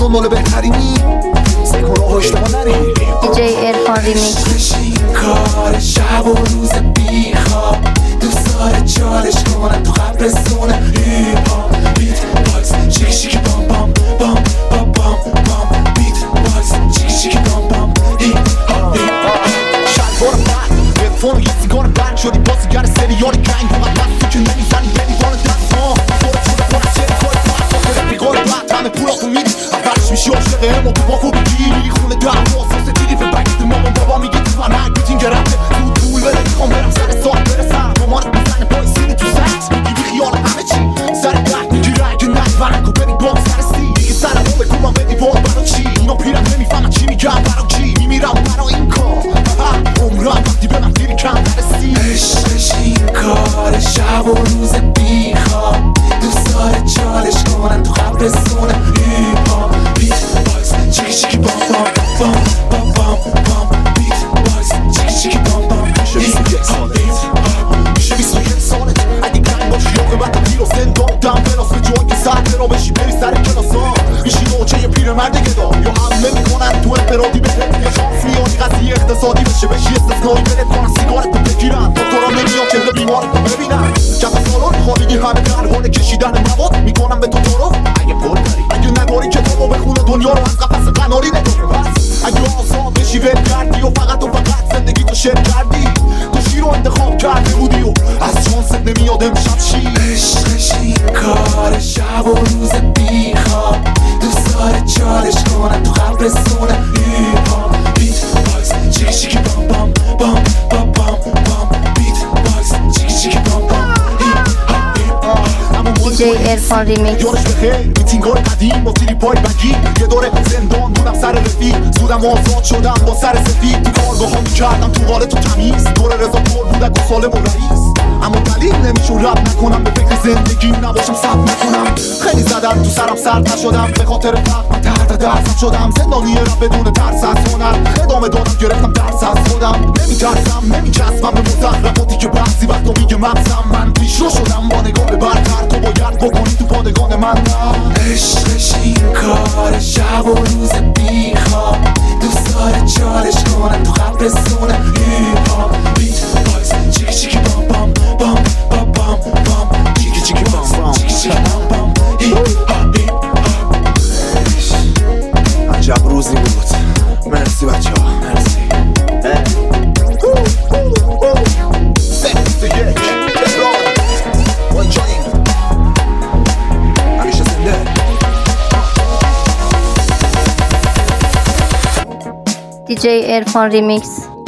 دنبال بهترینی سعی کن راه اشتباه نری. دیجی عرفان ریمیکس. کار شب و روز بیخواب دوست داره چالش کنن تو قبرستون هیپ هاپ بیت باکس شیکی شیکی بام بام بام بام بام بام بیت باکس شیکی شیکی بام بام هیپ هاپ شلوار بند هدفون یه سیگار بند شدی بازیگر سریال گنگ فقط من تو که نمیزنی نمیوان دست ها دورت شده پر از چه کاری تو حتی بیگار بند همه پولاتو میدی اولش میشی عاشق اما تو باکو بگیری خونه در واسه دیدی به بگید مامان بابا میگه تو من نگیتین گرفته زود طول بده میخوام برم سر سال برسم مامانت میزنه پای سینه تو سرت میگی خیال همه چی سر درد میگیره اگه نگورن کو بری بام سر سی دیگه سر رو بکنم بدی وار برا چی اینا پیرم نمیفهمن چی میگم برا کی میمیرم برا این کار عمرم وقتی به من دیری کم نرسی عشقش این کار شب و روز بیخواب دوست داره چالش کنن تو قبرستون هیپ هاپ بیت باکس چیکی چیکی بام بام بام بام بام بام بیت باکس چیکی چیکی بام بام میشه 21 سالت اگه گنگ باشی یا قیمت پیر و زندان دم بلاس به جایی سر را بشی بری سر کلاسا میشی نوچه یه پیرمرد گدا یا حمله میکنن تو انفرادی بده یا شانس میادی قضیه اقتصادی بشه بشی استثنایی بره کنن سیگارت رو بگیرن دکترا نمیاد چهره بیمارت رو ببینن کف سالن خالی همه در حال کشیدن مواد میکنم به تو تعارف اگه پول داری اگه نداری کتابو بخونه دنیا رو از قفس قناری نگاه بس اگه آزاد بشی ول کردی و فقط زندگی تو شیر کردی تو شیر رو انتخاب کرده بودی و از شانست نمیاد امشب چی عشقش این کار شب و روز بیخواب دوست داره چالش کنن تو قبرستون هیپ هاپ بیت باکس چیکی چیکی بام بام بام بام بام بام بیت باکس چیکی چیکی بام بام دیجی عرفان ریمیکس. یادش بخیر میتینگار قدیم با تیری پای بگی یه دوره زندان بودم سر رفیق زودم آزاد شدم با سر سفید تو کارگاه ها میکردم تو حال تو تمیز دوره رضا پور بودک و سالم و رئیس اما دلیل نمیشه رب نکنم به فکر زندگیم نباشم سب نکنم خیلی زدم تو سرم سرد نشدم به خاطر فقر تحت درس شدم زندانی رب بدون ترس از هنر ادامه دادم گرفتم درس از خودم نمیترسم نمیچسبم به مزخرفاتی که بعضی وقتا میگه مغزم من پیشرو شدم با نگاه برتر تو باید بکنی تو پادگان من عشقش این کار شب و روز بیخواب دوست داره چالش کنن تو قبرستون هیپ هاپ بیت باکس چیکی چیکی بام بام بام بام بام بام چیکی چیکی بام بام چیکی چیکی بام بام هیپ هاپ هیپ هاپ عجب روزی بود مرسی بچه ها مرسی دیجی عرفان ریمیکس.